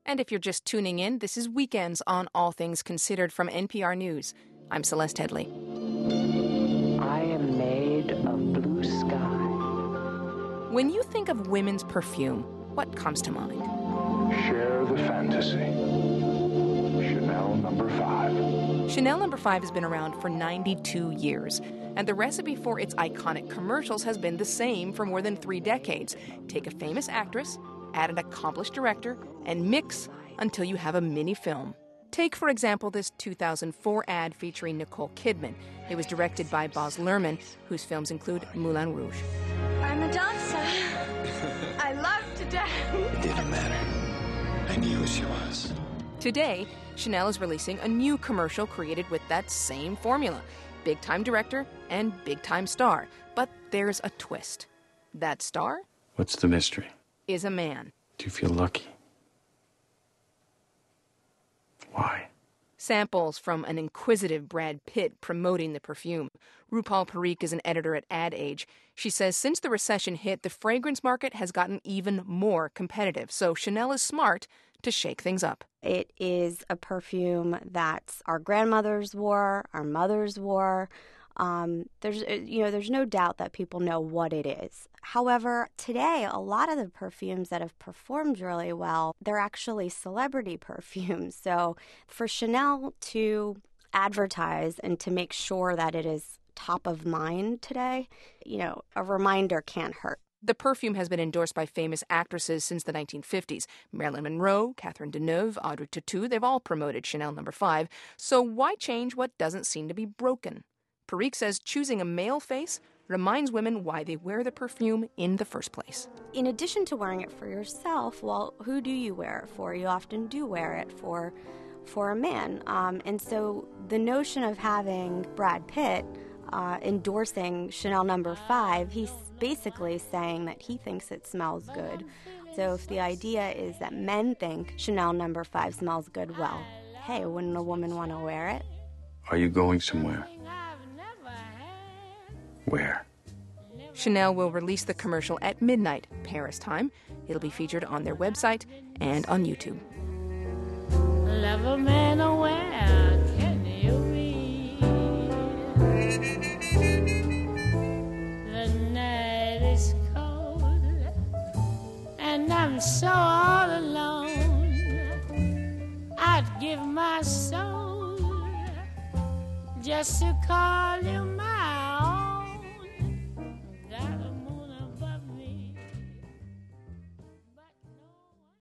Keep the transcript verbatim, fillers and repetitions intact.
And if you're just tuning in, this is Weekends on All Things Considered from N P R News. I'm Celeste Headley. I am made of blue sky. When you think of women's perfume, what comes to mind? Share the fantasy. Chanel number five. Chanel number five has been around for ninety-two years, and the recipe for its iconic commercials has been the same for more than three decades. Take a famous actress, add an accomplished director, and mix until you have a mini film. Take, for example, this two thousand four ad featuring Nicole Kidman. It was directed by Baz Luhrmann, whose films include Moulin Rouge. I'm a dancer. I love to dance. It didn't matter. I knew who she was. Today, Chanel is releasing a new commercial created with that same formula. Big-time director and big-time star. But there's a twist. That star? What's the mystery? Is a man. Do you feel lucky? Why? Samples from an inquisitive Brad Pitt promoting the perfume. RuPaul Parikh is an editor at Ad Age. She says since the recession hit, the fragrance market has gotten even more competitive. So Chanel is smart to shake things up. It is a perfume that our grandmothers wore, our mothers wore. Um, there's, you know, there's no doubt that people know what it is. However, today, a lot of the perfumes that have performed really well, they're actually celebrity perfumes. So for Chanel to advertise and to make sure that it is top of mind today, you know, a reminder can't hurt. The perfume has been endorsed by famous actresses since the nineteen fifties. Marilyn Monroe, Catherine Deneuve, Audrey Tautou, they've all promoted Chanel number five. So why change what doesn't seem to be broken? Parikh says choosing a male face reminds women why they wear the perfume in the first place. In addition to wearing it for yourself, well, who do you wear it for? You often do wear it for for a man. Um, and so the notion of having Brad Pitt uh, endorsing Chanel number five, he's basically saying that he thinks it smells good. So if the idea is that men think Chanel number five smells good, well, hey, wouldn't a woman want to wear it? Are you going somewhere? Where? Chanel will release the commercial at midnight, Paris time. It'll be featured on their website and on YouTube. Love a man, where can you be? The night is cold, and I'm so all alone. I'd give my soul just to call you